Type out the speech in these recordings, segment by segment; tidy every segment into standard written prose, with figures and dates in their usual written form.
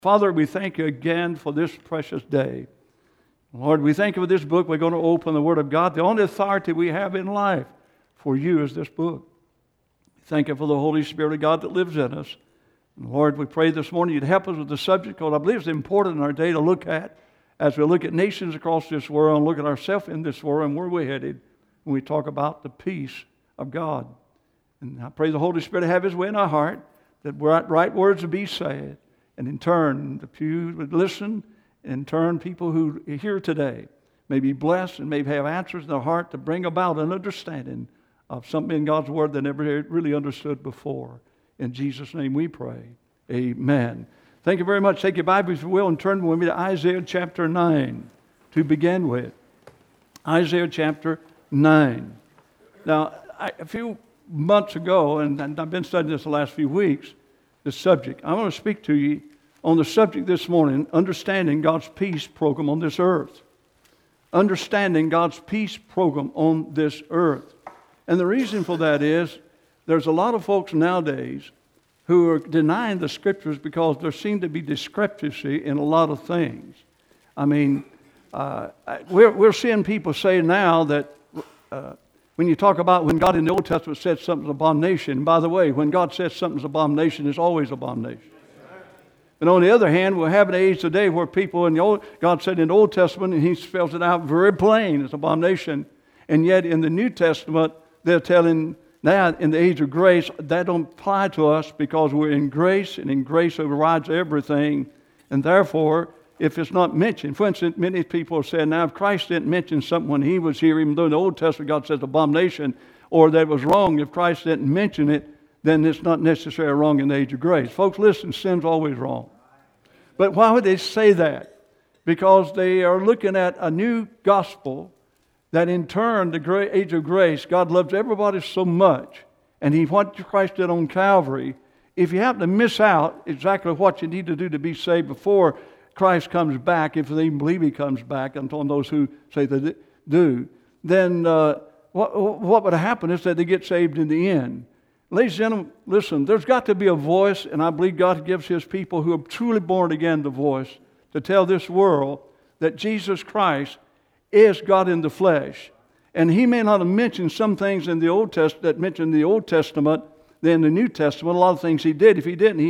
Father, we thank you again for this precious day. Lord, we thank you for this book. We're going to open the Word of God. The only authority we have in life for you is this book. Thank you for the Holy Spirit of God that lives in us. And Lord, we pray this morning you'd help us with the subject, because I believe it's important in our day to look at as we look at nations across this world and look at ourselves in this world and where we're headed when we talk about the peace of God. And I pray the Holy Spirit have His way in our heart, that right words would be said, and in turn, the pew would listen, and in turn, people who hear today may be blessed and may have answers in their heart to bring about an understanding of something in God's Word they never really understood before. In Jesus' name we pray. Amen. Thank you very much. Take your Bible, if you will, and turn with me to Isaiah chapter 9 to begin with. Isaiah chapter 9. Now, a few months ago, and I've been studying this the last few weeks, this subject. I want to speak to you on the subject this morning, understanding God's peace program on this earth. Understanding God's peace program on this earth. And the reason for that is there's a lot of folks nowadays who are denying the Scriptures because there seems to be discrepancy in a lot of things. I mean, we're seeing people say now that when you talk about when God in the Old Testament said something's abomination, by the way, when God says something's abomination, it's always abomination. And on the other hand, we're having an age today where people God said in the Old Testament, and He spells it out very plain, it's abomination. And yet in the New Testament, they're telling now in the age of grace, that don't apply to us because we're in grace, and in grace overrides everything. And therefore, if it's not mentioned, for instance, many people have said, now if Christ didn't mention something when He was here, even though in the Old Testament God says abomination, or that it was wrong, if Christ didn't mention it, then it's not necessarily wrong in the age of grace. Folks, listen, sin's always wrong. But why would they say that? Because they are looking at a new gospel that in turn, the great age of grace, God loves everybody so much, and what Christ did on Calvary, if you happen to miss out exactly what you need to do to be saved before Christ comes back, if they even believe He comes back, until those who say they do, then what would happen is that they get saved in the end. Ladies and gentlemen, listen, there's got to be a voice, and I believe God gives His people who are truly born again the voice to tell this world that Jesus Christ is God in the flesh. And He may not have mentioned some things in the Old Testament that mentioned the Old Testament than the New Testament. A lot of things He did. If He didn't,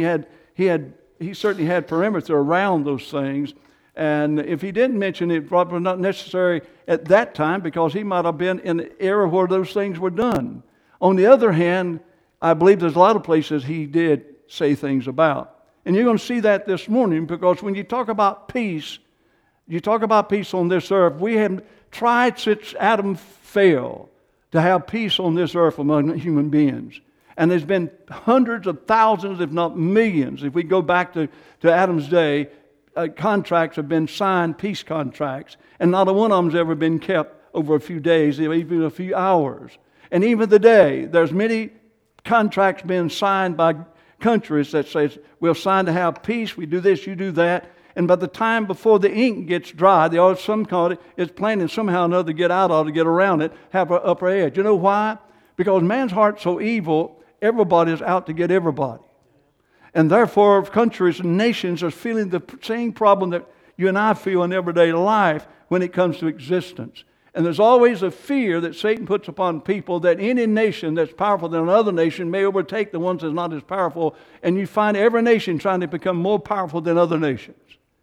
He certainly had perimeter around those things. And if He didn't mention it, probably not necessary at that time, because He might have been in the era where those things were done. On the other hand, I believe there's a lot of places He did say things about. And you're going to see that this morning, because when you talk about peace, you talk about peace on this earth. We have tried since Adam fell to have peace on this earth among human beings. And there's been hundreds of thousands, if not millions. If we go back to Adam's day, contracts have been signed, peace contracts, and not a one of them's ever been kept over a few days, even a few hours. And even today, there's many contracts being signed by countries that says, we'll sign to have peace, we do this, you do that. And by the time before the ink gets dry, some call it's planning somehow or another to get out of it, to get around it, have an upper edge. You know why? Because man's heart's so evil, everybody's out to get everybody. And therefore, countries and nations are feeling the same problem that you and I feel in everyday life when it comes to existence. And there's always a fear that Satan puts upon people that any nation that's powerful than another nation may overtake the ones that's not as powerful. And you find every nation trying to become more powerful than other nations.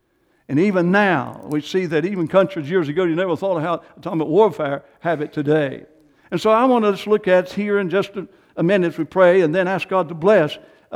And even now, we see that even countries years ago, you never thought of how atomic warfare have it today. And so I want us to look at here in just a minute as we pray, and then ask God to bless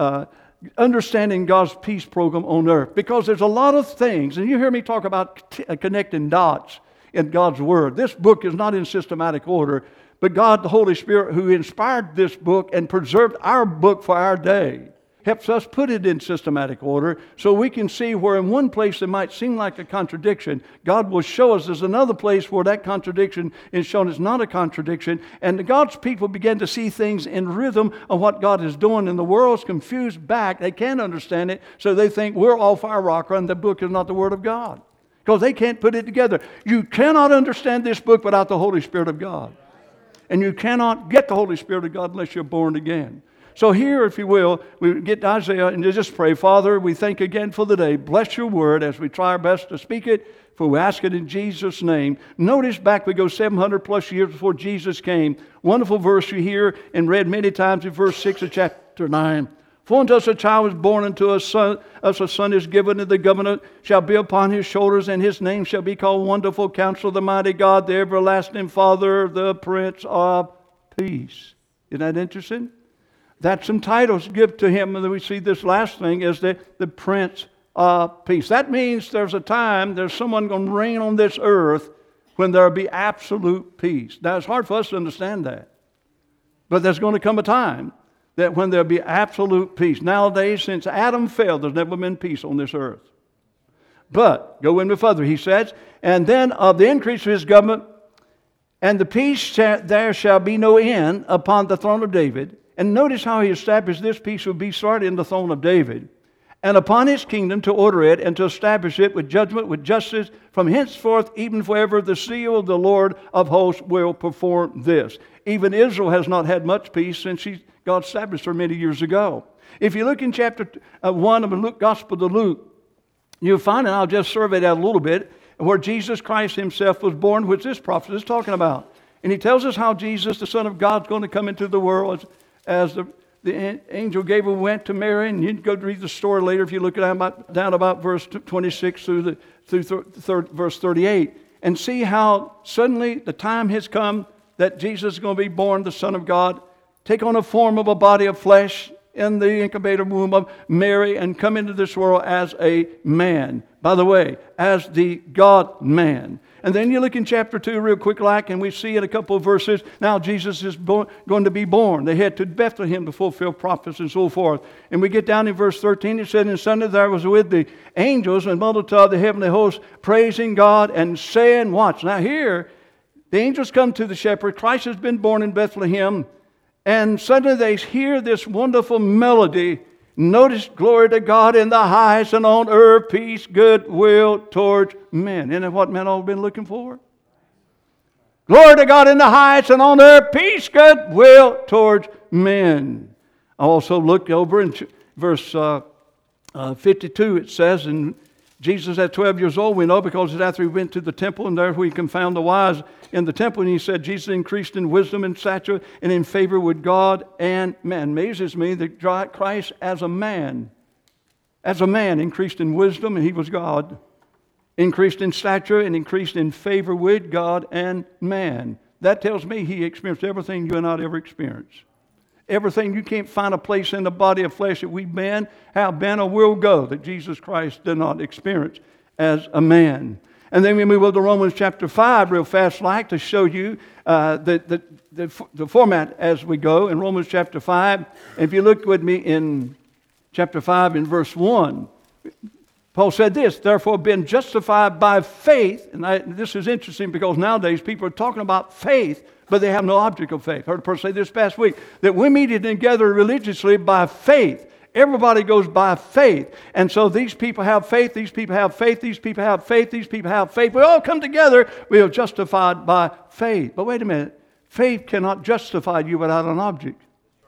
understanding God's peace program on earth. Because there's a lot of things, and you hear me talk about connecting dots in God's Word. This book is not in systematic order, but God, the Holy Spirit, who inspired this book and preserved our book for our day, helps us put it in systematic order so we can see where in one place it might seem like a contradiction. God will show us there's another place where that contradiction is shown it's not a contradiction. And God's people begin to see things in rhythm of what God is doing. And the world's confused back. They can't understand it, so they think we're all fire rocker and the book is not the Word of God. Because they can't put it together. You cannot understand this book without the Holy Spirit of God. And you cannot get the Holy Spirit of God unless you're born again. So here, if you will, we get to Isaiah and just pray. Father, we thank you again for the day. Bless your word as we try our best to speak it, for we ask it in Jesus' name. Notice back we go 700 plus years before Jesus came. Wonderful verse you hear and read many times in verse 6 of chapter 9. For unto us a child was born, unto us a son is given, and the government shall be upon his shoulders, and his name shall be called Wonderful Counselor, the Mighty God, the Everlasting Father, the Prince of Peace. Isn't that interesting? That's some titles given to him, and then we see this last thing is the Prince of Peace. That means there's a time, there's someone going to reign on this earth when there will be absolute peace. Now, it's hard for us to understand that, but there's going to come a time that when there'll be absolute peace. Nowadays, since Adam fell, there's never been peace on this earth. But, go in with further, he says, and then of the increase of his government, and the peace there shall be no end upon the throne of David. And notice how he established this peace will be started in the throne of David. And upon his kingdom to order it and to establish it with judgment, with justice, from henceforth even forever. The seal of the Lord of hosts will perform this. Even Israel has not had much peace since God established her many years ago. If you look in chapter 1 of the Gospel to Luke, you'll find, and I'll just survey that a little bit, where Jesus Christ himself was born, which this prophet is talking about. And he tells us how Jesus, the Son of God, is going to come into the world as the angel Gabriel went to Mary. And you can go read the story later if you look down about verse 26 through verse 38. And see how suddenly the time has come that Jesus is going to be born, the Son of God, take on a form of a body of flesh in the incubator womb of Mary and come into this world as a man. By the way, as the God-man. And then you look in chapter 2 real quick like, and we see in a couple of verses, now Jesus is going to be born. They head to Bethlehem to fulfill prophets and so forth. And we get down in verse 13, it said, and Sunday there was with the angels and multitude of the heavenly hosts praising God and saying, watch. Now here, the angels come to the shepherd. Christ has been born in Bethlehem. And suddenly they hear this wonderful melody. Notice, glory to God in the highest, and on earth peace, goodwill towards men. Isn't that what men all been looking for? Glory to God in the highest, and on earth peace, goodwill towards men. I also look over in verse 52, it says, and Jesus at 12 years old, we know, because it's after he went to the temple, and there we can found the wise in the temple. And he said, Jesus increased in wisdom and stature and in favor with God and man. Amazes me that Christ as a man increased in wisdom, and he was God. Increased in stature and increased in favor with God and man. That tells me he experienced everything you and I ever experienced. Everything, you can't find a place in the body of flesh that we've been, have been, or will go that Jesus Christ did not experience as a man. And then we move over to Romans chapter 5 real fast like to show you the format as we go in Romans chapter 5. And if you look with me in chapter 5 in verse 1, Paul said this, therefore being justified by faith, and this is interesting because nowadays people are talking about faith, but they have no object of faith. I heard a person say this past week, that we meet together religiously by faith. Everybody goes by faith. And so these people have faith, these people have faith, these people have faith, these people have faith. We all come together, we are justified by faith. But wait a minute, faith cannot justify you without an object.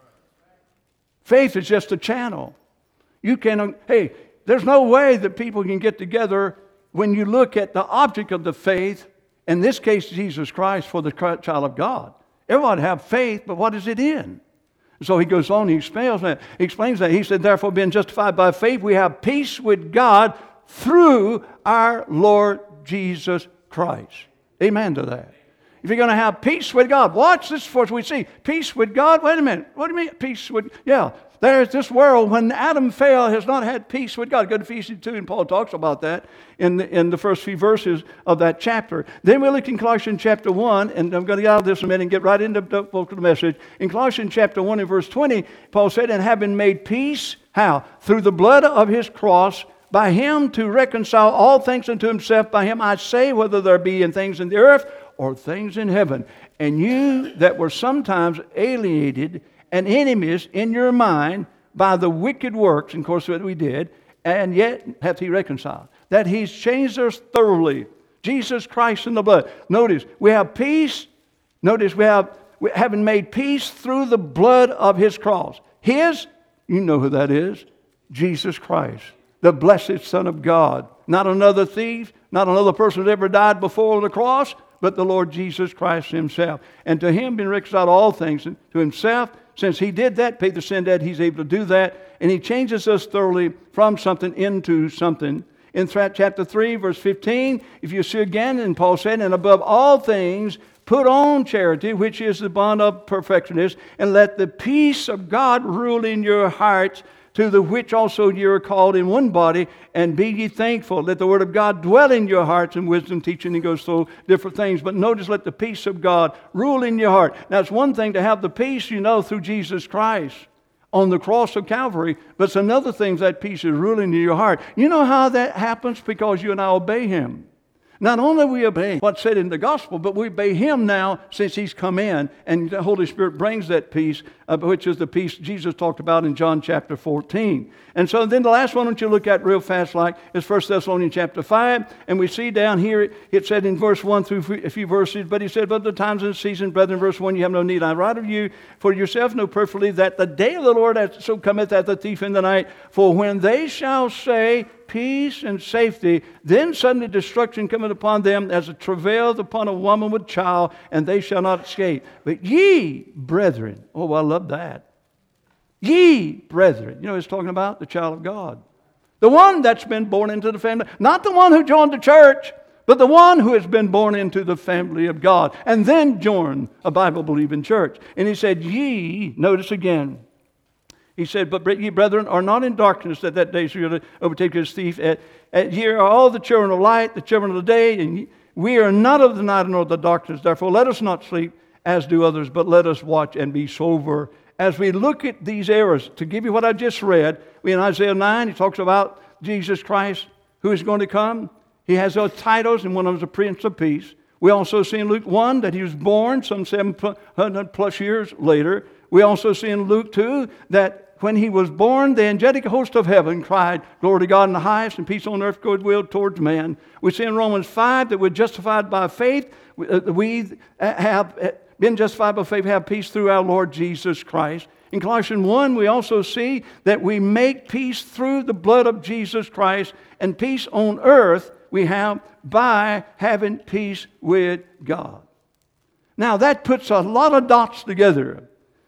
Faith is just a channel. You cannot, there's no way that people can get together when you look at the object of the faith, in this case, Jesus Christ, for the child of God. Everybody have faith, but what is it in? So he goes on, he explains that. He said, therefore, being justified by faith, we have peace with God through our Lord Jesus Christ. Amen to that. If you're going to have peace with God, watch this for us. We see peace with God. Wait a minute. What do you mean peace with? Yeah. There's this world, when Adam fell, has not had peace with God. Go to Ephesians 2, and Paul talks about that in the first few verses of that chapter. Then we look in Colossians chapter 1, and I'm going to get out of this in a minute and get right into the book of the message. In Colossians chapter 1 and verse 20, Paul said, and having made peace, how? Through the blood of his cross, by him to reconcile all things unto himself. By him I say, whether there be in things in the earth or things in heaven. And you that were sometimes alienated and enemies in your mind by the wicked works, and of course that we did, and yet hath he reconciled. That he's changed us thoroughly. Jesus Christ in the blood. Notice, we have peace. Notice, we having made peace through the blood of his cross. His, you know who that is, Jesus Christ, the blessed Son of God. Not another thief, not another person that ever died before the cross, but the Lord Jesus Christ Himself. And to Him being reconciled all things, and to Himself, since He did that, paid the sin debt, He's able to do that. And He changes us thoroughly from something into something. In chapter 3, verse 15, if you see again, and Paul said, and above all things, put on charity, which is the bond of perfectionist, and let the peace of God rule in your hearts, to the which also you are called in one body, and be ye thankful. Let the word of God dwell in your hearts, and wisdom teaching. He goes through different things. But notice, let the peace of God rule in your heart. Now, it's one thing to have the peace, through Jesus Christ on the cross of Calvary, but it's another thing that peace is ruling in your heart. You know how that happens? Because you and I obey Him. Not only we obey what's said in the gospel, but we obey Him now since He's come in, and the Holy Spirit brings that peace, which is the peace Jesus talked about in John chapter 14. And so then the last one that you look at real fast like is 1 Thessalonians chapter 5, and we see down here it said in verse 1 through a few verses, but he said, but the times and seasons, brethren, verse 1, you have no need. I write of you, for yourself know perfectly that the day of the Lord so cometh as a thief in the night. For when they shall say, peace and safety, then suddenly destruction cometh upon them as a travail upon a woman with child, and they shall not escape. But ye, brethren, oh, I love that. Ye, brethren, it's talking about the child of God. The one that's been born into the family. Not the one who joined the church, but the one who has been born into the family of God, and then joined a Bible-believing church. And he said, ye, notice again, he said, but ye, brethren, are not in darkness at that day, so you're going to overtake this thief. Ye are all the children of light, the children of the day, and we are not of the night nor of the darkness. Therefore, let us not sleep as do others, but let us watch and be sober. As we look at these errors, to give you what I just read, in Isaiah 9, he talks about Jesus Christ, who is going to come. He has those titles, and one of them is a Prince of Peace. We also see in Luke 1 that He was born some 700 plus years later. We also see in Luke 2 that when He was born, the angelic host of heaven cried, glory to God in the highest, and peace on earth, goodwill towards man. We see in Romans 5 that we're justified by faith. We have been justified by faith, have peace through our Lord Jesus Christ. In Colossians 1, we also see that we make peace through the blood of Jesus Christ, and peace on earth we have by having peace with God. Now that puts a lot of dots together.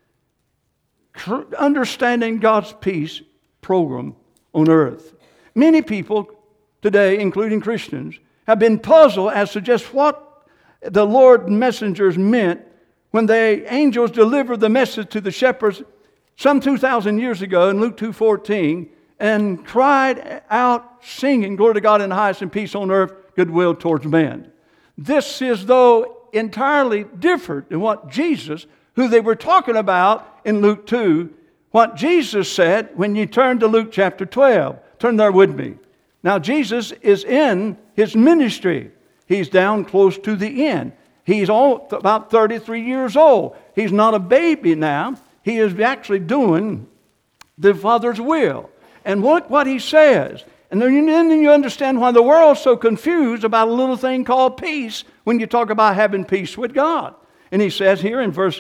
Understanding God's peace program on earth. Many people today, including Christians, have been puzzled as to just what the Lord's messengers meant when the angels delivered the message to the shepherds some 2,000 years ago in Luke 2:14, and cried out singing, glory to God in the highest, and peace on earth, goodwill towards man. This is though entirely different than what Jesus, who they were talking about in Luke 2, what Jesus said when you turn to Luke chapter 12. Turn there with me. Now Jesus is in His ministry. He's down close to the end. He's about 33 years old. He's not a baby now. He is actually doing the Father's will. And what He says. And then you understand why the world's so confused about a little thing called peace when you talk about having peace with God. And He says here in verse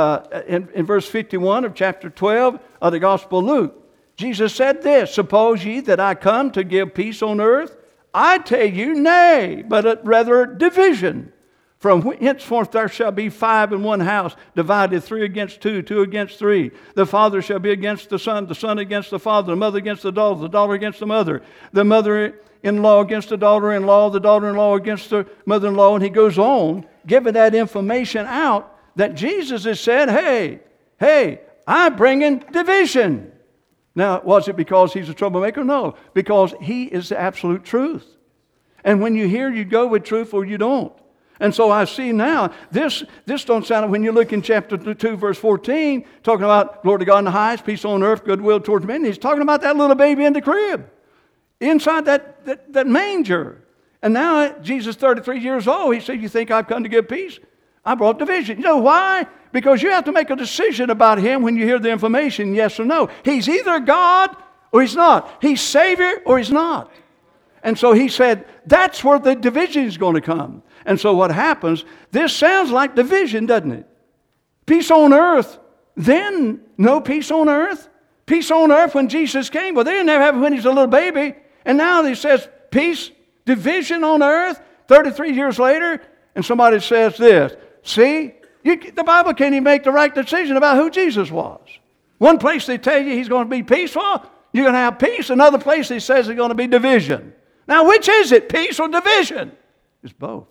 51 of chapter 12 of the Gospel of Luke, Jesus said this, suppose ye that I come to give peace on earth? I tell you, nay, but rather division. From henceforth there shall be 5 in one house, divided 3 against 2, 2 against 3. The father shall be against the son against the father, the mother against the daughter against the mother, the mother-in-law against the daughter-in-law against the mother-in-law. And he goes on, giving that information out that Jesus has said, hey, I'm bringing division. Now, was it because He's a troublemaker? No, because He is the absolute truth. And when you hear, you go with truth or you don't. And so I see now, this don't sound, when you look in chapter 2, verse 14, talking about glory to God in the highest, peace on earth, goodwill towards men. He's talking about that little baby in the crib, inside that manger. And now Jesus, 33 years old, He said, you think I've come to give peace? I brought division. You know why? Because you have to make a decision about Him when you hear the information, yes or no. He's either God or He's not. He's Savior or He's not. And so He said, that's where the division is going to come. And so what happens, this sounds like division, doesn't it? Peace on earth. Then No peace on earth? Peace on earth when Jesus came. Well, they didn't have it when he was a little baby. And now he says peace, division on earth 33 years later. And somebody says this, see, the Bible can't even make the right decision about who Jesus was. One place they tell you he's going to be peaceful, you're going to have peace. Another place he says it's going to be division. Now, which is it, peace or division? It's both.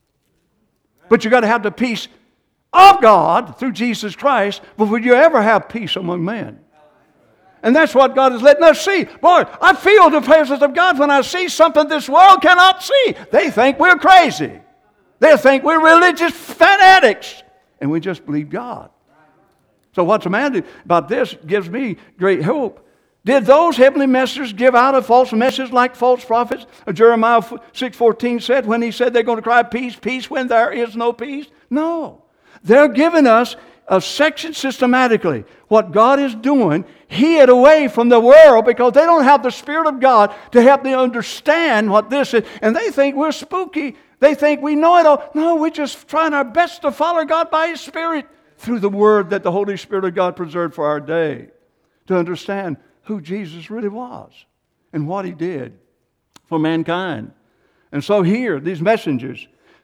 But you've got to have the peace of God through Jesus Christ before you ever have peace among men. And that's what God is letting us see. Boy, I feel the presence of God when I see something this world cannot see. They think we're crazy. They think we're religious fanatics. And we just believe God. So what's the matter about this gives me great hope. Did those heavenly messengers give out a false message like false prophets? Jeremiah 6:14 said when he said they're going to cry peace, peace when there is no peace? No. They're giving us a section systematically. What God is doing, hid away from the world because they don't have the Spirit of God to help them understand what this is. And they think we're spooky. They think we know it all. No, we're just trying our best to follow God by His Spirit through the Word that the Holy Spirit of God preserved for our day to understand who Jesus really was and what He did for mankind. And so here, these messengers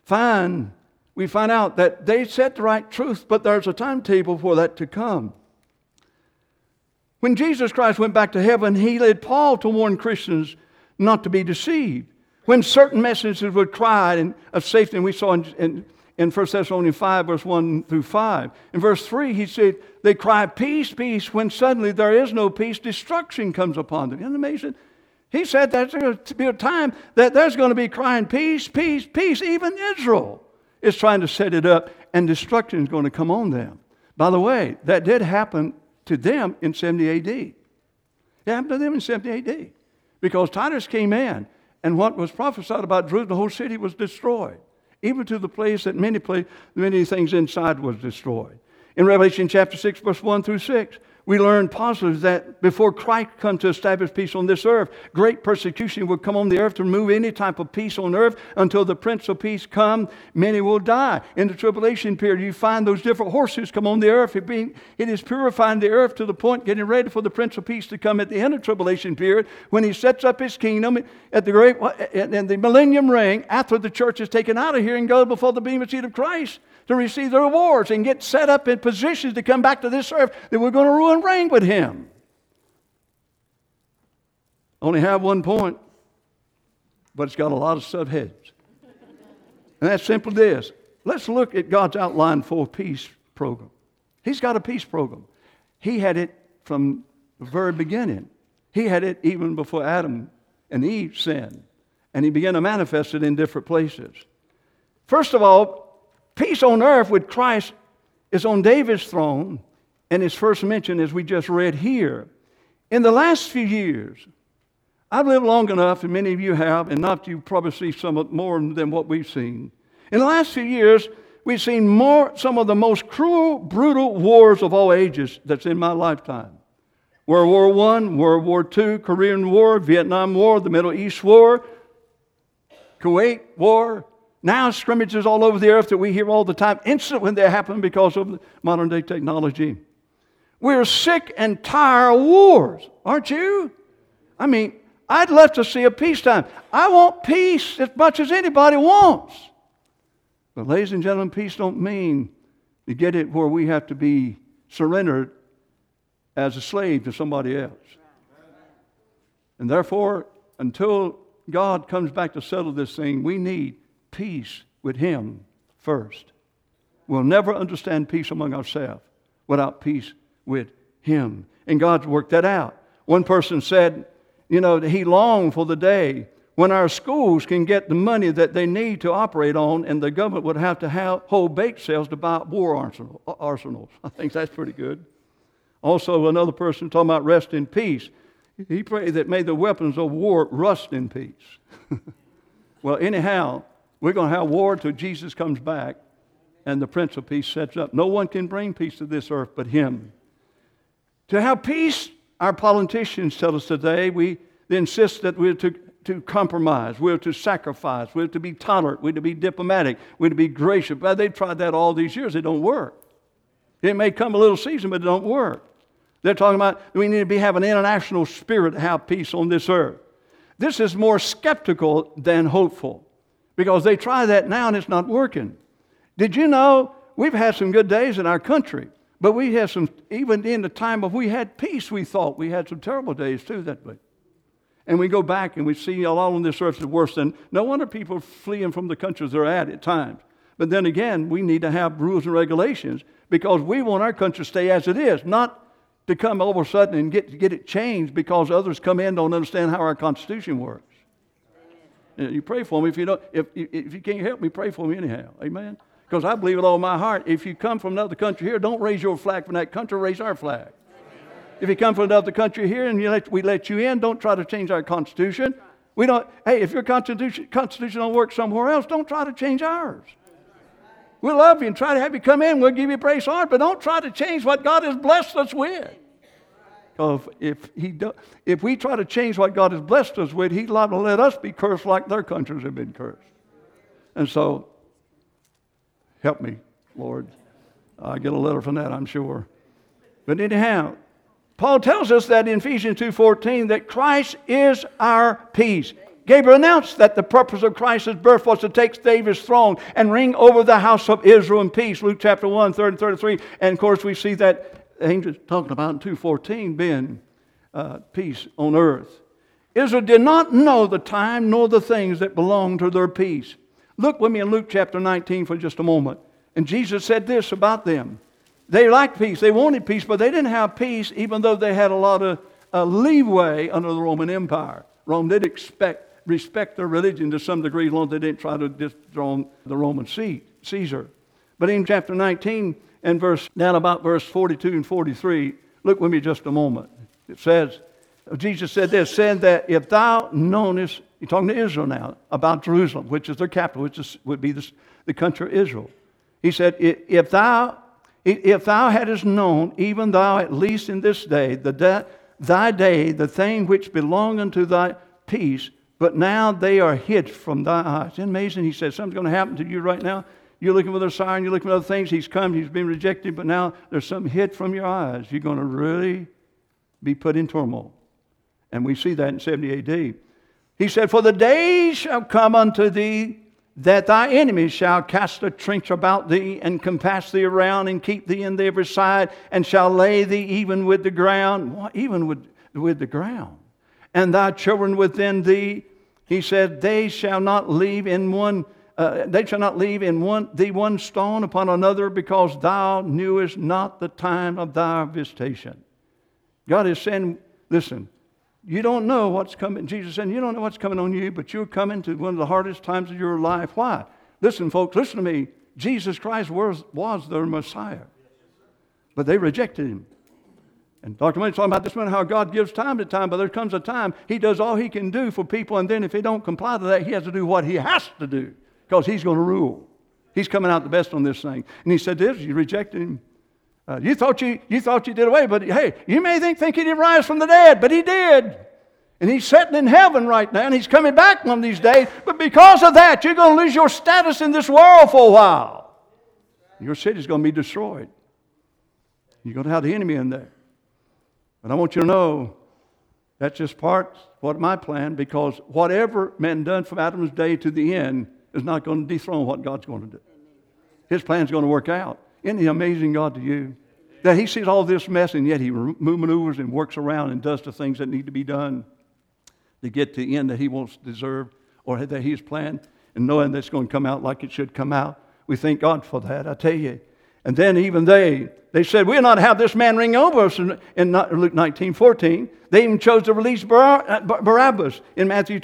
we find out that they said the right truth, but there's a timetable for that to come. When Jesus Christ went back to heaven, He led Paul to warn Christians not to be deceived. When certain messengers would cry of safety, and we saw in 1 Thessalonians 5, verse 1 through 5. In verse 3, he said, they cry, peace, peace, when suddenly there is no peace, destruction comes upon them. Isn't that amazing? He said there's going to be a time that there's going to be crying, peace, peace, peace. Even Israel is trying to set it up, and destruction is going to come on them. By the way, that did happen to them in 70 AD. It happened to them in 70 AD. Because Titus came in, and what was prophesied about Jerusalem, the whole city was destroyed. Even to the place that many things inside was destroyed. In Revelation chapter 6, verse 1 through 6, we learn positively that before Christ comes to establish peace on this earth, great persecution will come on the earth to remove any type of peace on earth until the Prince of Peace come. Many will die. In the tribulation period, you find those different horses come on the earth. It is purifying the earth to the point getting ready for the Prince of Peace to come at the end of the tribulation period when He sets up His kingdom at the millennium reign after the church is taken out of here and goes before the bema seat of Christ to receive the rewards and get set up in positions to come back to this earth that we're going to rule and reign with Him. Only have one point, but it's got a lot of subheads. And that's simply this. Let's look at God's outline for a peace program. He's got a peace program. He had it from the very beginning. He had it even before Adam and Eve sinned. And He began to manifest it in different places. First of all, peace on earth with Christ is on David's throne, and is first mentioned as we just read here. In the last few years, I've lived long enough, and many of you have, and not you probably see some more than what we've seen. In the last few years, we've seen some of the most cruel, brutal wars of all ages that's in my lifetime. World War I, World War II, Korean War, Vietnam War, the Middle East War, Kuwait War. Now scrimmages all over the earth that we hear all the time, instant when they happen because of modern day technology. We're sick and tired of wars, aren't you? I mean, I'd love to see a peacetime. I want peace as much as anybody wants. But ladies and gentlemen, peace don't mean to get it where we have to be surrendered as a slave to somebody else. And therefore, until God comes back to settle this thing, we need peace with Him first. We'll never understand peace among ourselves without peace with Him. And God's worked that out. One person said, he longed for the day when our schools can get the money that they need to operate on, and the government would have to hold bake sales to buy war arsenals. I think that's pretty good. Also, another person talking about rest in peace. He prayed that may the weapons of war rust in peace. Well, anyhow, we're going to have war until Jesus comes back and the Prince of Peace sets up. No one can bring peace to this earth but Him. To have peace, our politicians tell us today, they insist that we're to compromise, we're to sacrifice, we're to be tolerant, we're to be diplomatic, we're to be gracious. But they've tried that all these years. It don't work. It may come a little season, but it don't work. They're talking about we need to have an international spirit to have peace on this earth. This is more skeptical than hopeful because they try that now and it's not working. Did you know we've had some good days in our country, but we had some, even in the time of we had peace, we thought we had some terrible days too that way. And we go back and we see a lot on this earth is worse than, no wonder people are fleeing from the countries they're at times. But then again, we need to have rules and regulations because we want our country to stay as it is, not to come all of a sudden and get it changed because others come in and don't understand how our Constitution works. You pray for me. If you can't help me, pray for me anyhow. Amen? Because I believe with all my heart, if you come from another country here, don't raise your flag from that country, raise our flag. If you come from another country here and we let you in, don't try to change our Constitution. Hey, if your Constitution don't work somewhere else, don't try to change ours. We'll love you and try to have you come in. We'll give you praise heart, but don't try to change what God has blessed us with. Because if we try to change what God has blessed us with, He's liable to let us be cursed like their countries have been cursed. And so, help me, Lord. I get a letter from that, I'm sure. But anyhow, Paul tells us that in Ephesians 2:14 that Christ is our peace. Gabriel announced that the purpose of Christ's birth was to take David's throne and reign over the house of Israel in peace. Luke chapter 1, 30 and 33. And of course we see that angels talking about in 2:14 being peace on earth. Israel did not know the time nor the things that belonged to their peace. Look with me in Luke chapter 19 for just a moment. And Jesus said this about them. They liked peace. They wanted peace, but they didn't have peace even though they had a lot of leeway under the Roman Empire. Rome did respect their religion to some degree as long as they didn't try to dethrone the Roman Caesar. But in chapter 19 and down about verse 42 and 43, look with me just a moment. It says, Jesus said this, said that if thou knowest, he's talking to Israel now, about Jerusalem, which is their capital, which would be the country of Israel. He said, if thou hadst known, even thou at least in this day, thy day, the thing which belonged unto thy peace, but now they are hid from thy eyes. Isn't it amazing? He said, something's going to happen to you right now. You're looking for the sign, you're looking for other things. He's come, he's been rejected, but now there's something hid from your eyes. You're going to really be put in turmoil. And we see that in 70 A.D. He said, for the days shall come unto thee that thy enemies shall cast a trench about thee and compass thee around and keep thee in every side and shall lay thee even with the ground. What? Even with the ground. And thy children within thee, he said, they shall not leave in one stone upon another, because thou knewest not the time of thy visitation. God is saying, listen, you don't know what's coming. Jesus said, you don't know what's coming on you, but you're coming to one of the hardest times of your life. Why? Listen, folks, listen to me. Jesus Christ was their Messiah, but they rejected Him. And Dr. Money's talking about this one, how God gives time to time, but there comes a time He does all He can do for people, and then if they don't comply to that, He has to do what He has to do, because He's going to rule. He's coming out the best on this thing. And He said this, you rejected Him. You thought you did away, but hey, you may think He didn't rise from the dead, but He did. And He's sitting in heaven right now, and He's coming back one of these days, but because of that, you're going to lose your status in this world for a while. Your city's going to be destroyed. You're going to have the enemy in there. But I want you to know that's just part of my plan, because whatever man done from Adam's day to the end is not going to dethrone what God's going to do. His plan's going to work out. Isn't He amazing, God, to you? That He sees all this mess, and yet He maneuvers and works around and does the things that need to be done to get to the end that He wants to deserve, or that He's planned, and knowing that it's going to come out like it should come out. We thank God for that, I tell you. And then even they said, we'll not have this man ring over us in Luke 19:14. They even chose to release Barabbas in Matthew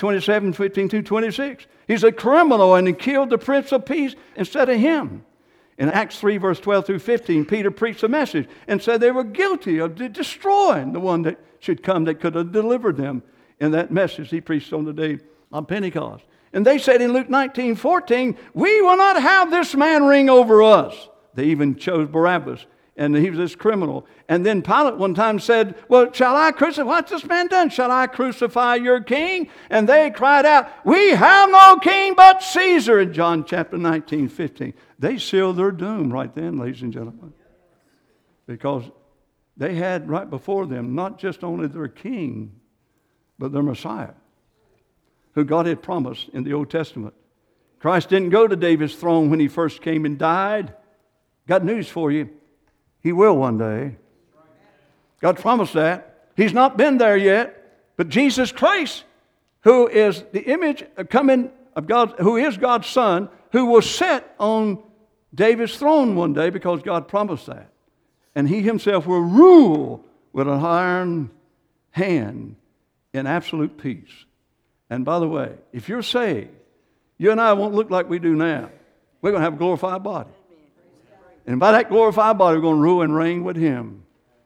27:15-26. He's a criminal, and he killed the Prince of Peace instead of Him. In Acts 3, verse 12-15, Peter preached a message and said they were guilty of destroying the one that should come that could have delivered them. In that message he preached on the day of Pentecost. And they said in Luke 19:14, we will not have this man ring over us. They even chose Barabbas, and he was this criminal. And then Pilate one time said, well, shall I crucify? What's this man done? Shall I crucify your king? And they cried out, we have no king but Caesar, in John chapter 19:15. They sealed their doom right then, ladies and gentlemen. Because they had right before them not just only their king, but their Messiah, who God had promised in the Old Testament. Christ didn't go to David's throne when he first came and died. Got news for you. He will one day. God promised that. He's not been there yet. But Jesus Christ, who is the image coming of God, who is God's Son, who will sit on David's throne one day because God promised that. And he himself will rule with an iron hand in absolute peace. And by the way, if you're saved, you and I won't look like we do now. We're going to have a glorified body. And by that glorified body, we're going to rule and reign with him.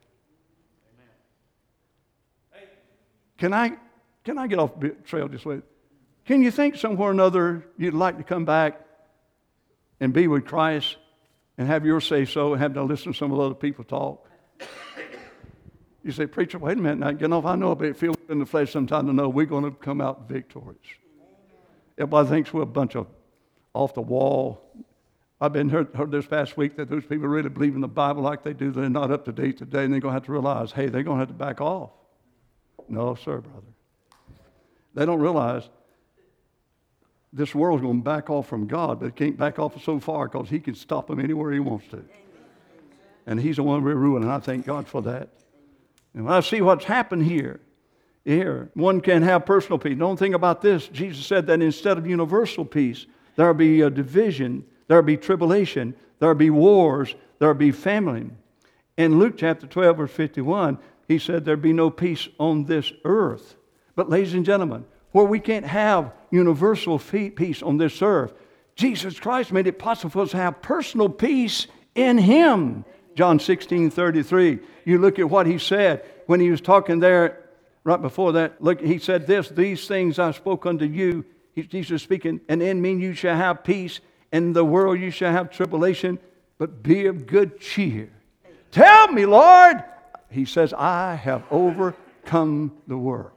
Can I get off the trail just a little? Can you think somewhere or another you'd like to come back and be with Christ and have your say so and have to listen to some of the other people talk? You say, preacher, wait a minute now. You know, if I know it feels in the flesh sometime to know we're going to come out victorious. Everybody thinks we're a bunch of off the wall. I've been heard this past week that those people really believe in the Bible like they do. They're not up to date today, and they're going to have to realize, hey, they're going to have to back off. No, sir, brother. They don't realize this world's going to back off from God, but it can't back off so far because he can stop them anywhere he wants to. And he's the one we're ruling, and I thank God for that. And when I see what's happened here, one can have personal peace. Don't think about this. Jesus said that instead of universal peace, there will be a division, there will be tribulation, there will be wars, there will be famine. In Luke chapter 12, verse 51, he said there'd be no peace on this earth. But ladies and gentlemen, where we can't have universal peace on this earth, Jesus Christ made it possible for us to have personal peace in him. John 16:33. You look at what he said when he was talking there right before that. Look, he said this, these things I spoke unto you. Jesus speaking, and in me you shall have peace. In the world you shall have tribulation, but be of good cheer. Tell me, Lord. He says, I have overcome the world.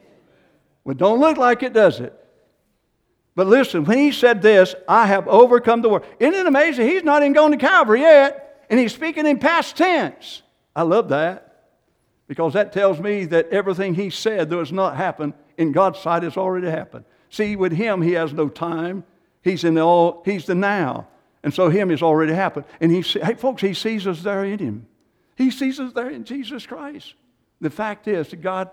Well, don't look like it, does it? But listen, when he said this, I have overcome the world. Isn't it amazing? He's not even going to Calvary yet, and he's speaking in past tense. I love that, because that tells me that everything he said that has not happened in God's sight has already happened. See, with him, he has no time. He's the now. And so him has already happened. And hey, folks, he sees us there in him. He sees us there in Jesus Christ. The fact is, God,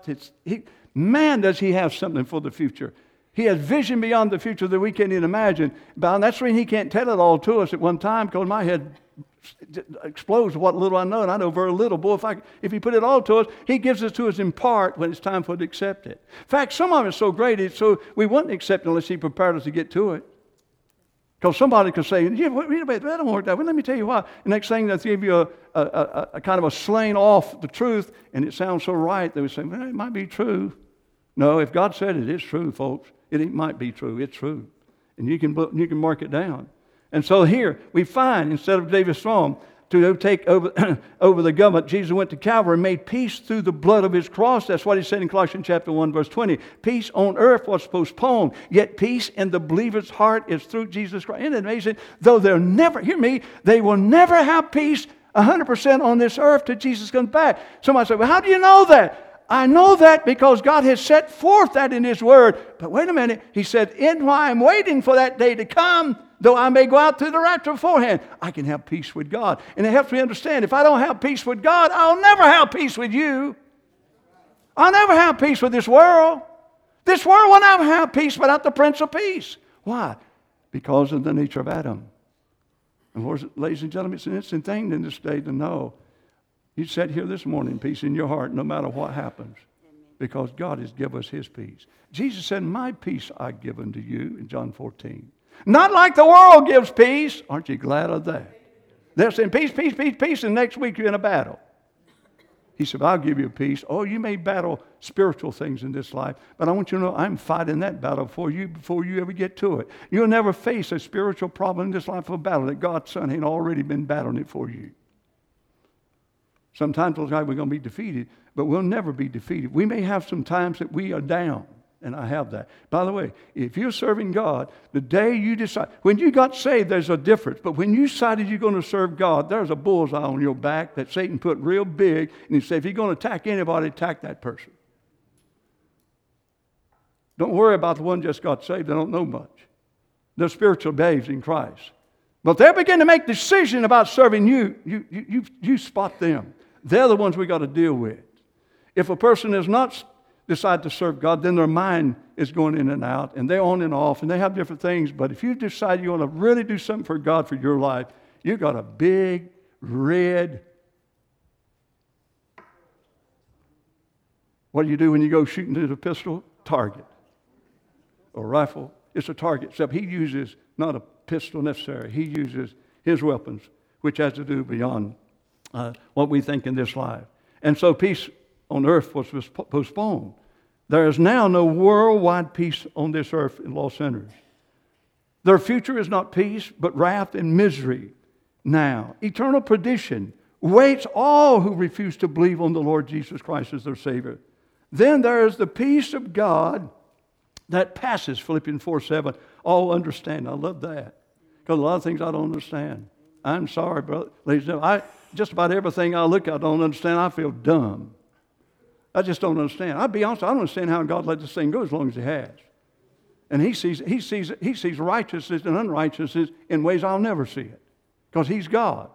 man, does he have something for the future. He has vision beyond the future that we can't even imagine. And that's the reason he can't tell it all to us at one time, because my head explodes what little I know, and I know very little. Boy, if he put it all to us, he gives it to us in part when it's time for us to accept it. In fact, some of it is so great, so we wouldn't accept it unless he prepared us to get to it. Because somebody could say, yeah, wait a minute, that don't work that way. Let me tell you why. The next thing, they'll give you a kind of a slaying off the truth, and it sounds so right, they would say, well, it might be true. No, if God said it, it's true, folks. It might be true. It's true. And you can mark it down. And so here we find, instead of David's throne to take over the government, Jesus went to Calvary and made peace through the blood of his cross. That's what he said in Colossians chapter 1, verse 20. Peace on earth was postponed, yet peace in the believer's heart is through Jesus Christ. Isn't it amazing? Though they'll never, hear me, they will never have peace 100% on this earth till Jesus comes back. Somebody say, well, how do you know that? I know that because God has set forth that in his word. But wait a minute. He said, in why I'm waiting for that day to come, though I may go out to the rapture beforehand, I can have peace with God. And it helps me understand, if I don't have peace with God, I'll never have peace with you. I'll never have peace with this world. This world will never have peace without the Prince of Peace. Why? Because of the nature of Adam. And ladies and gentlemen, it's an instant thing in this day to know. You sat here this morning, peace in your heart, no matter what happens, because God has given us his peace. Jesus said, my peace I give unto you in John 14. Not like the world gives peace. Aren't you glad of that? They're saying peace, peace, peace, peace, and next week you're in a battle. He said, I'll give you peace. Oh, you may battle spiritual things in this life, but I want you to know I'm fighting that battle for you before you ever get to it. You'll never face a spiritual problem in this life of a battle that God's Son ain't already been battling it for you. Sometimes it looks like we're going to be defeated, but we'll never be defeated. We may have some times that we are down. And I have that. By the way, if you're serving God, the day you decide, when you got saved, there's a difference. But when you decided you're going to serve God, there's a bullseye on your back that Satan put real big. And he said, if you're going to attack anybody, attack that person. Don't worry about the one just got saved. They don't know much. They're spiritual babes in Christ. But they begin to make decisions about serving you. You spot them. They're the ones we got to deal with. If a person is not decide to serve God, then their mind is going in and out, and they're on and off, and they have different things. But if you decide you want to really do something for God for your life, you got a big red. What do you do when you go shooting to the pistol? Target. Or rifle. It's a target, except he uses not a pistol necessarily. He uses his weapons, which has to do beyond what we think in this life. And so peace on earth was postponed. There is now no worldwide peace on this earth in lost sinners. Their future is not peace, but wrath and misery now. Eternal perdition waits all who refuse to believe on the Lord Jesus Christ as their Savior. Then there is the peace of God that passes, Philippians 4:7, all understanding. I love that. Because a lot of things I don't understand. I'm sorry, brother. Ladies and gentlemen, just about everything I look at I don't understand. I feel dumb. I just don't understand. I'll be honest, I don't understand how God let this thing go as long as He has. And He sees righteousness and unrighteousness in ways I'll never see it. Because He's God.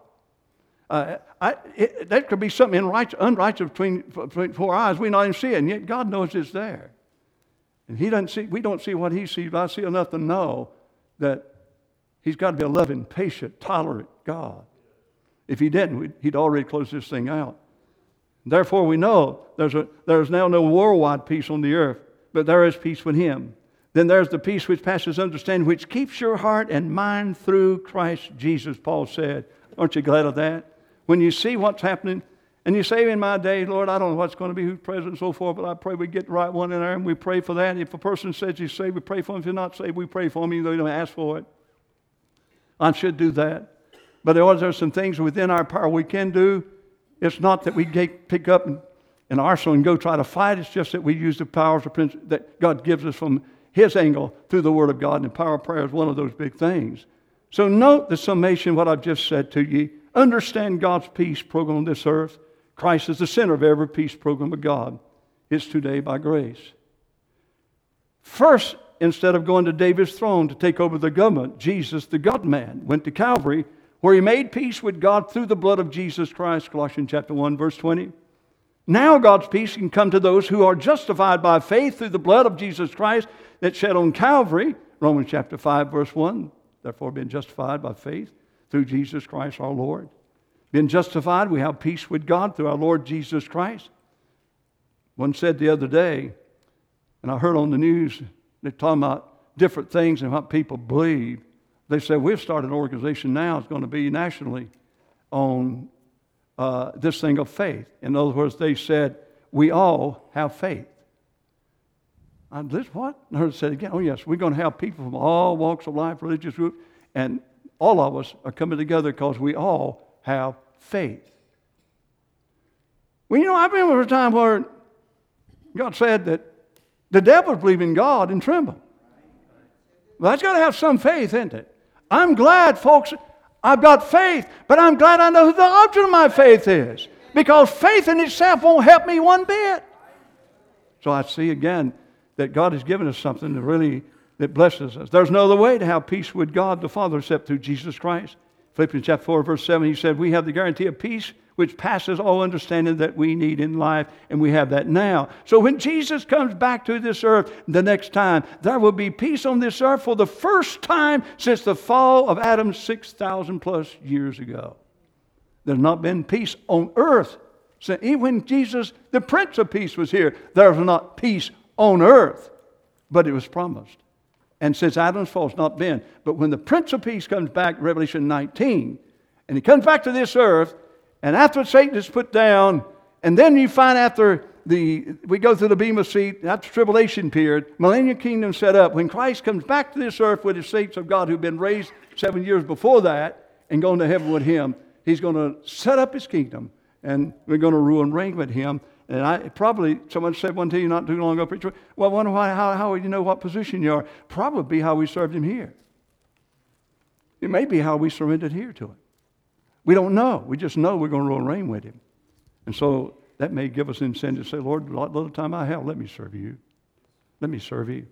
There could be something unrighteous between four eyes. We don't even see it, and yet God knows it's there. And He doesn't see. We don't see what He sees, but I see enough to know that He's got to be a loving, patient, tolerant God. If He didn't, He'd already closed this thing out. Therefore, we know there's now no worldwide peace on the earth, but there is peace with Him. Then there's the peace which passes understanding, which keeps your heart and mind through Christ Jesus, Paul said. Aren't you glad of that? When you see what's happening, and you say, in my day, Lord, I don't know what's going to be, who's president and so forth, but I pray we get the right one in there, and we pray for that. If a person says he's saved, we pray for him. If he's not saved, we pray for him, even though he don't ask for it. I should do that. But there are some things within our power we can do. It's not that we pick up an arsenal and go try to fight. It's just that we use the powers that God gives us from His angle through the Word of God. And the power of prayer is one of those big things. So note the summation of what I've just said to you. Understand God's peace program on this earth. Christ is the center of every peace program of God. It's today by grace. First, instead of going to David's throne to take over the government, Jesus, the God-man, went to Calvary, where He made peace with God through the blood of Jesus Christ, Colossians chapter 1, verse 20. Now God's peace can come to those who are justified by faith through the blood of Jesus Christ that shed on Calvary, Romans chapter 5, verse 1. Therefore, being justified by faith through Jesus Christ our Lord. Being justified, we have peace with God through our Lord Jesus Christ. One said the other day, and I heard on the news, they're talking about different things and what people believe. They said, we've started an organization now. It's going to be nationally on this thing of faith. In other words, they said, we all have faith. I said, what? I heard it said again, oh yes, we're going to have people from all walks of life, religious groups, and all of us are coming together because we all have faith. Well, you know, I've been with a time where God said that the devils believe in God and tremble. Well, that's got to have some faith, isn't it? I'm glad, folks, I've got faith, but I'm glad I know who the object of my faith is. Because faith in itself won't help me one bit. So I see again that God has given us something that blesses us. There's no other way to have peace with God the Father except through Jesus Christ. Philippians chapter 4, verse 7, He said, we have the guarantee of peace which passes all understanding that we need in life, and we have that now. So when Jesus comes back to this earth the next time, there will be peace on this earth for the first time since the fall of Adam 6,000 plus years ago. There's not been peace on earth. So even when Jesus, the Prince of Peace, was here, there was not peace on earth, but it was promised. And since Adam's fall, it's not been. But when the Prince of Peace comes back, Revelation 19, and He comes back to this earth, and after Satan is put down, and then you find after we go through the Bema Seat, after the tribulation period, millennial kingdom set up. When Christ comes back to this earth with His saints of God who've been raised 7 years before that and gone to heaven with Him, He's going to set up His kingdom, and we're going to rule and reign with Him. And someone said one to you not too long ago, preacher, well, I wonder how you know what position you are. Probably how we served him here. It may be how we surrendered here to him. We don't know. We just know we're going to rule and reign with him. And so that may give us incentive to say, Lord, a little time I have, let me serve you. Let me serve you.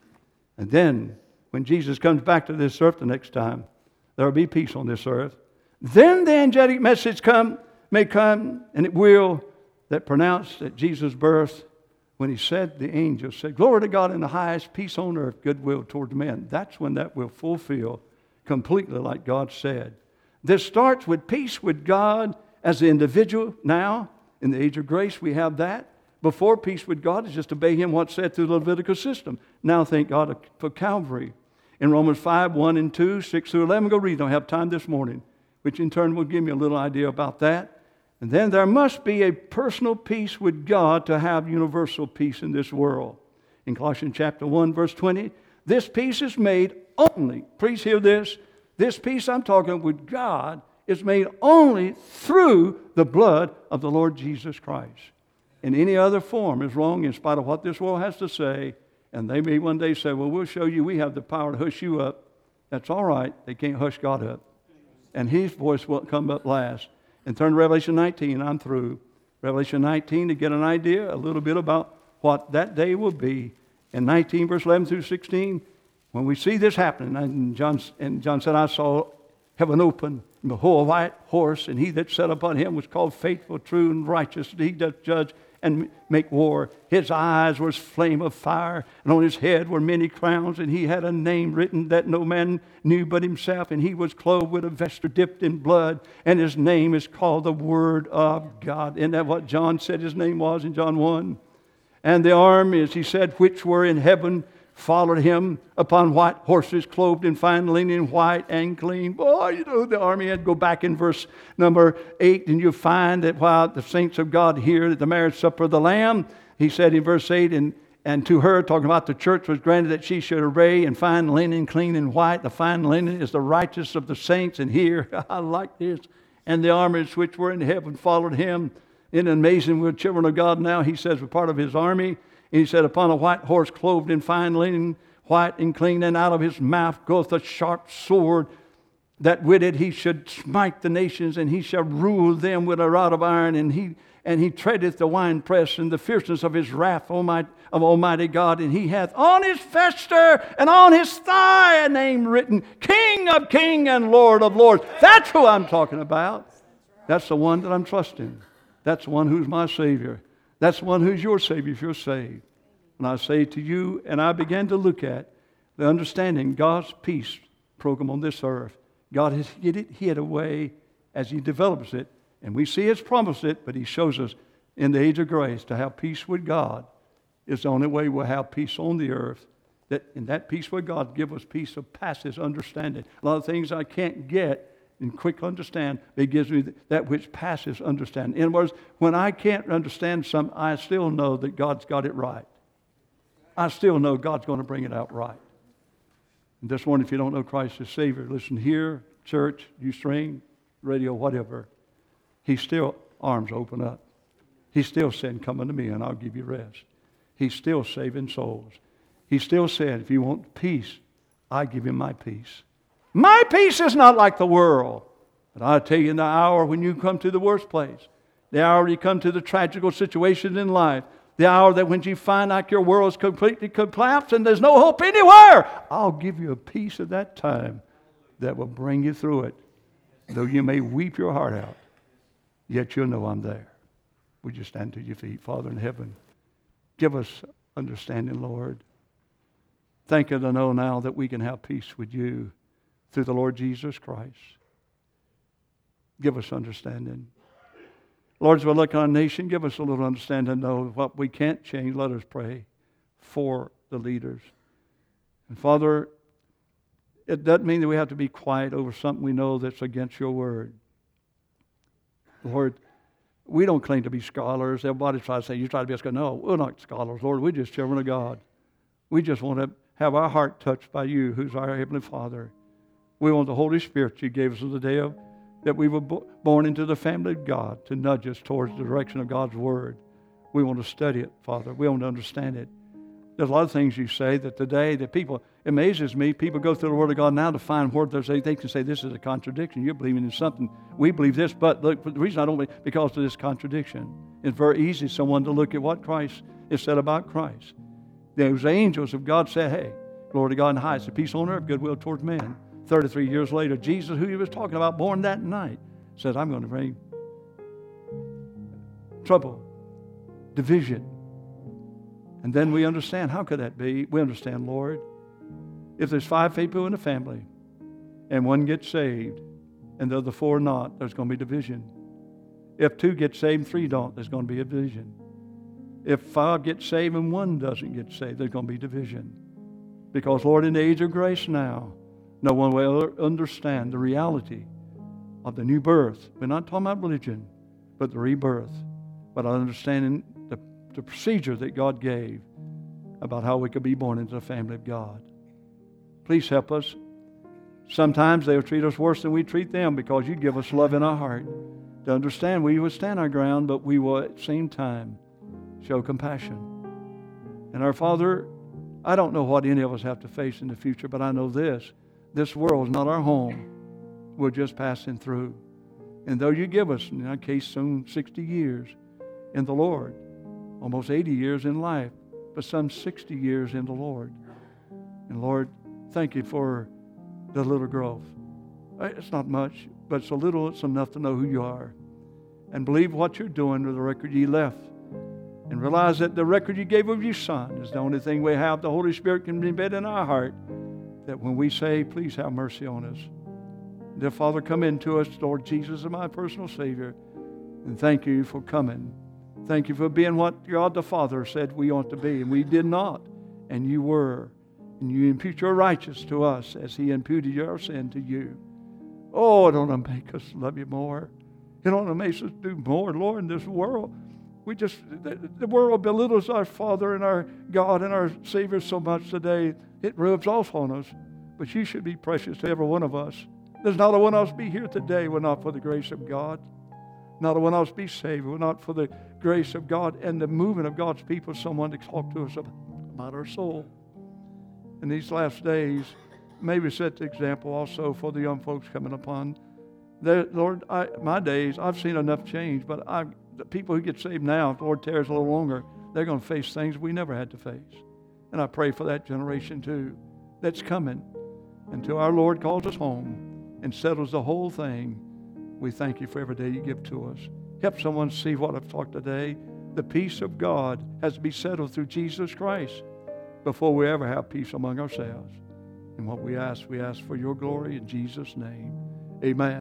And then, when Jesus comes back to this earth the next time, there will be peace on this earth. Then the angelic message may come, and it will, that pronounced at Jesus' birth, when he said, the angel said, glory to God in the highest, peace on earth, goodwill towards men. That's when that will fulfill completely like God said. This starts with peace with God as the individual. Now, in the age of grace, we have that. Before, peace with God is just obey him what's said through the Levitical system. Now, thank God for Calvary. In Romans 5, 1 and 2, 6 through 11, go read. I don't have time this morning, which in turn will give me a little idea about that. And then there must be a personal peace with God to have universal peace in this world. In Colossians chapter 1, verse 20, this peace is made only, please hear this peace I'm talking with God is made only through the blood of the Lord Jesus Christ. In any other form is wrong in spite of what this world has to say. And they may one day say, well, we'll show you we have the power to hush you up. That's all right. They can't hush God up. And his voice will come up last. And turn to Revelation 19. I'm through. Revelation 19 to get an idea a little bit about what that day will be. In 19 verse 11 through 16, when we see this happening, and John said, I saw heaven open, and behold, a white horse, and he that sat upon him was called Faithful, True, and Righteous. He doth judge and make war. His eyes were as flame of fire, and on his head were many crowns, and he had a name written that no man knew but himself, and he was clothed with a vesture dipped in blood, and his name is called the Word of God. Isn't that what John said his name was in John 1? And the armies, he said, which were in heaven, followed him upon white horses, clothed in fine linen, white and clean. Boy, you know, the army had to go back in verse number 8, and you'll find that while the saints of God hear at the marriage supper of the Lamb, he said in verse 8, and to her, talking about the church, was granted that she should array in fine linen, clean and white. The fine linen is the righteousness of the saints. And here, I like this. And the armies which were in heaven followed him. In amazing, we're children of God now. He says we're part of his army. And he said, upon a white horse clothed in fine linen, white and clean, and out of his mouth goeth a sharp sword, that with it he should smite the nations, and he shall rule them with a rod of iron, and he treadeth the winepress in the fierceness of his wrath, of Almighty God. And he hath on his vesture and on his thigh a name written, King of Kings and Lord of Lords. That's who I'm talking about. That's the one that I'm trusting. That's the one who's my Savior. That's the one who's your Savior if you're saved. And I say to you, and I began to look at the understanding God's peace program on this earth. God has hid a way as he develops it. And we see it's promised it, but he shows us in the age of grace to have peace with God is the only way we'll have peace on the earth. And that peace with God give us peace that passes understanding. A lot of things I can't get and quick understand, it gives me that which passes understanding. In other words, when I can't understand something, I still know that God's got it right. I still know God's going to bring it out right. And this morning, if you don't know Christ as Savior, listen here, church, you string, radio, whatever. He's still arms open up. He's still saying, come unto me and I'll give you rest. He's still saving souls. He's still saying, if you want peace, I give you my peace. My peace is not like the world. But I tell you, in the hour when you come to the worst place, the hour you come to the tragical situations in life, the hour that when you find like your world is completely collapsed and there's no hope anywhere, I'll give you a peace at that time that will bring you through it. Though you may weep your heart out, yet you'll know I'm there. Would you stand to your feet? Father in heaven, give us understanding, Lord. Thank you to know now that we can have peace with you through the Lord Jesus Christ. Give us understanding. Lord, as we look on our nation, give us a little understanding to know what we can't change. Let us pray for the leaders. And Father, it doesn't mean that we have to be quiet over something we know that's against your word. Lord, we don't claim to be scholars. Everybody tries to say, you try to be a scholar. No, we're not scholars, Lord. We're just children of God. We just want to have our heart touched by you, who's our Heavenly Father. We want the Holy Spirit you gave us on the day that we were born into the family of God to nudge us towards the direction of God's Word. We want to study it, Father. We want to understand it. There's a lot of things you say that today that people, it amazes me, people go through the Word of God now to find where they can say this is a contradiction. You're believing in something. We believe this, but look, the reason I don't believe, because of this contradiction. It's very easy for someone to look at what Christ has said about Christ. Those angels of God said, hey, glory to God in the highest, peace on earth, goodwill towards men. 33 years later, Jesus, who he was talking about, born that night, said, I'm going to bring trouble, division. And then we understand, how could that be? We understand, Lord, if there's 5 people in a family and 1 gets saved and the other 4 not, there's going to be division. If 2 get saved and 3 don't, there's going to be a division. If 5 get saved and 1 doesn't get saved, there's going to be division. Because, Lord, in the age of grace now, no one will ever understand the reality of the new birth. We're not talking about religion, but the rebirth. But understanding the procedure that God gave about how we could be born into the family of God. Please help us. Sometimes they'll treat us worse than we treat them because you give us love in our heart to understand we will stand our ground, but we will at the same time show compassion. And our Father, I don't know what any of us have to face in the future, but I know this. This world is not our home. We're just passing through. And though you give us, in our case, soon 60 years in the Lord, almost 80 years in life, but some 60 years in the Lord. And Lord, thank you for the little growth. It's not much, but it's a little, it's enough to know who you are. And believe what you're doing with the record you left. And realize that the record you gave of your Son is the only thing we have. The Holy Spirit can embed in our heart that when we say, please have mercy on us. Dear Father, come into us, Lord Jesus, is my personal Savior. And thank you for coming. Thank you for being what God the Father said we ought to be. And we did not. And you were. And you impute your righteousness to us as he imputed your sin to you. Oh, it ought to make us love you more. It ought to make us do more, Lord, in this world. The world belittles our Father and our God and our Savior so much today. It rubs off on us. But you should be precious to every one of us. There's not a one else be here today were not for the grace of God. Not a one else be saved were not for the grace of God and the movement of God's people, someone to talk to us about our soul. In these last days, maybe set the example also for the young folks coming upon. Lord, my days, I've seen enough change, but the people who get saved now, if the Lord tarries a little longer, they're going to face things we never had to face. And I pray for that generation too that's coming until our Lord calls us home and settles the whole thing. We thank you for every day you give to us. Help someone see what I've talked today. The peace of God has to be settled through Jesus Christ before we ever have peace among ourselves. And what we ask for your glory in Jesus' name. Amen.